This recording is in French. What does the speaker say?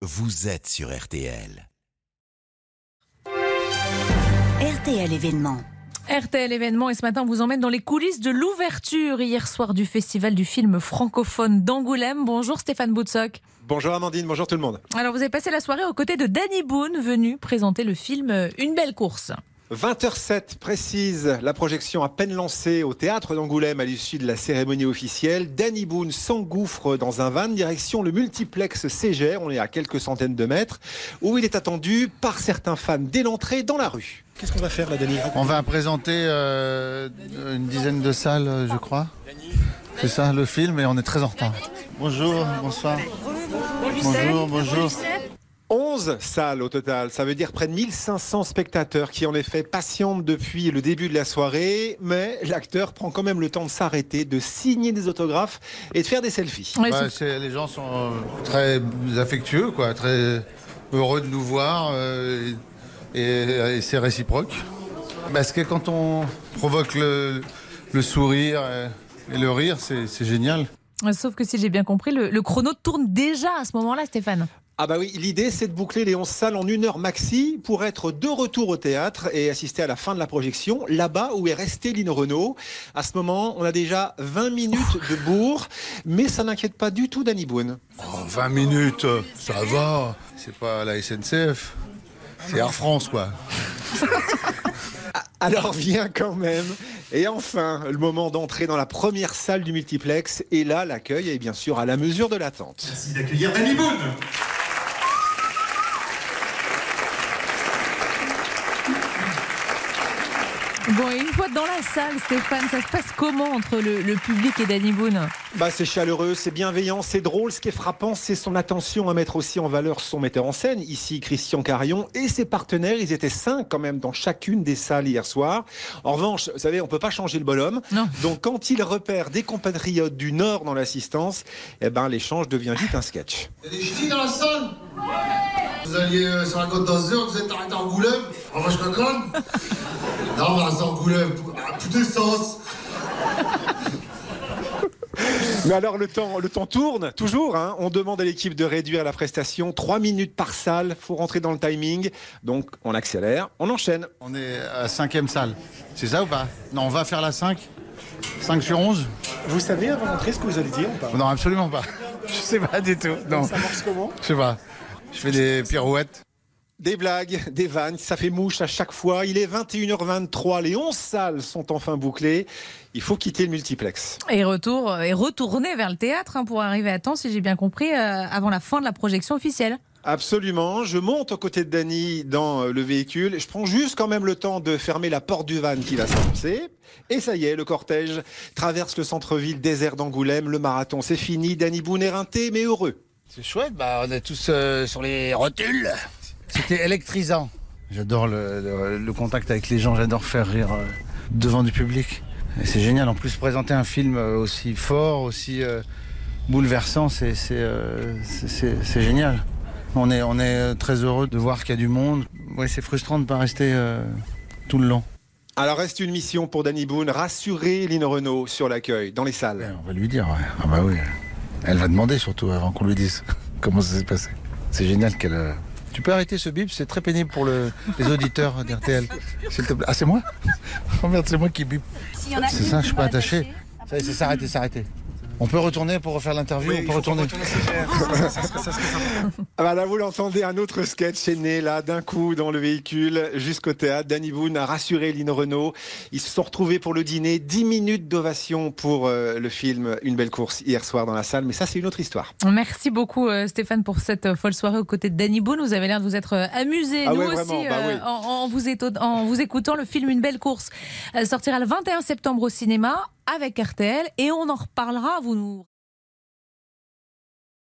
vous êtes sur RTL. RTL événement. RTL événement, et ce matin on vous emmène dans les coulisses de l'ouverture hier soir du festival du film francophone d'Angoulême. Bonjour Stéphane Boutsock. Bonjour Amandine, bonjour tout le monde. Alors vous avez passé la soirée aux côtés de Danny Boone, venu présenter le film Une belle course. 20h07 précise la projection à peine lancée au théâtre d'Angoulême à l'issue de la cérémonie officielle. Danny Boone s'engouffre dans un van direction le multiplex Ségère, on est à quelques centaines de mètres, où il est attendu par certains fans dès l'entrée dans la rue. Qu'est-ce qu'on va faire là, Danny ? On va présenter une dizaine de salles, je crois. C'est ça le film, et on est très en retard. Bonjour, bonsoir. Bonjour. 11 salles au total, ça veut dire près de 1500 spectateurs qui en effet patientent depuis le début de la soirée, mais l'acteur prend quand même le temps de s'arrêter, de signer des autographes et de faire des selfies. Ouais, les gens sont très affectueux, quoi, très heureux de nous voir et c'est réciproque. Parce que quand on provoque le sourire et le rire, c'est génial. Sauf que si j'ai bien compris, le chrono tourne déjà à ce moment-là, Stéphane. Ah bah oui, l'idée c'est de boucler les 11 salles en 1 heure maxi pour être de retour au théâtre et assister à la fin de la projection, là-bas où est resté Lino Renaud. À ce moment, on a déjà 20 minutes de bourre, mais ça n'inquiète pas du tout Danny Boone. 20 minutes, ça va. C'est pas la SNCF, c'est Air France, quoi. Alors viens quand même. Et enfin, le moment d'entrer dans la première salle du multiplex. Et là, l'accueil est bien sûr à la mesure de l'attente. Merci d'accueillir Danny Boone. Bon, et une fois dans la salle, Stéphane, ça se passe comment entre le public et Danny Boone ? Bah, c'est chaleureux, c'est bienveillant, c'est drôle. Ce qui est frappant, c'est son attention à mettre aussi en valeur son metteur en scène, ici Christian Carion, et ses partenaires. Ils étaient 5 quand même dans chacune des salles hier soir. En revanche, vous savez, on peut pas changer le bonhomme. Non. Donc quand il repère des compatriotes du Nord dans l'assistance, eh ben, l'échange devient vite un sketch. Il y a des ch'tis dans la salle. Vous alliez sur la Côte d'Azur, vous êtes arrêté à Angoulême. En vache coconne. Non, on va à Angoulême, à toute essence. Mais alors le temps tourne toujours, hein. On demande à l'équipe de réduire la prestation, 3 minutes par salle, faut rentrer dans le timing, donc on accélère, on enchaîne. On est à 5e salle, c'est ça ou pas ? Non, on va faire la 5 sur 11. Vous savez avant d'entrer ce que vous allez dire ou pas ? Non, absolument pas. Je sais pas du tout. Non. Ça marche comment ? Je sais pas. Je fais des pirouettes. Des blagues, des vannes, ça fait mouche à chaque fois. Il est 21h23, les 11 salles sont enfin bouclées. Il faut quitter le multiplex. Et retourner vers le théâtre pour arriver à temps, si j'ai bien compris, avant la fin de la projection officielle. Absolument, je monte aux côtés de Danny dans le véhicule. Je prends juste quand même le temps de fermer la porte du van qui va s'annoncer. Et ça y est, le cortège traverse le centre-ville désert d'Angoulême. Le marathon, c'est fini. Danny Boone éreinté mais heureux. C'est chouette, on est tous sur les rotules. C'était électrisant. J'adore le contact avec les gens, j'adore faire rire devant du public. Et c'est génial, en plus présenter un film aussi fort, aussi bouleversant, c'est génial. On est très heureux de voir qu'il y a du monde. Ouais, c'est frustrant de ne pas rester tout le long. Alors reste une mission pour Danny Boone, rassurer Lino Renaud sur l'accueil dans les salles. Ouais, on va lui dire, ouais. Ah bah oui. Elle va demander surtout avant qu'on lui dise comment ça s'est passé. C'est génial qu'elle... Tu peux arrêter ce bip, c'est très pénible pour les auditeurs d'RTL. S'il te plaît. Ah, c'est moi ? Oh merde, c'est moi qui bip. C'est ça, je suis pas attaché. Ça y est, c'est arrêté. On peut retourner pour refaire l'interview, Oui, on peut retourner. Ah bah là, vous l'entendez, un autre sketch est né là, d'un coup, dans le véhicule, jusqu'au théâtre. Danny Boone a rassuré Lino Renaud. Ils se sont retrouvés pour le dîner. 10 minutes d'ovation pour le film Une belle course hier soir dans la salle. Mais ça, c'est une autre histoire. Merci beaucoup Stéphane pour cette folle soirée aux côtés de Danny Boone. Vous avez l'air de vous être amusé. Ah Nous ouais, aussi, vraiment, bah oui. en vous écoutant. Le film Une belle course sortira le 21 septembre au cinéma avec RTL et on en reparlera. Vous nous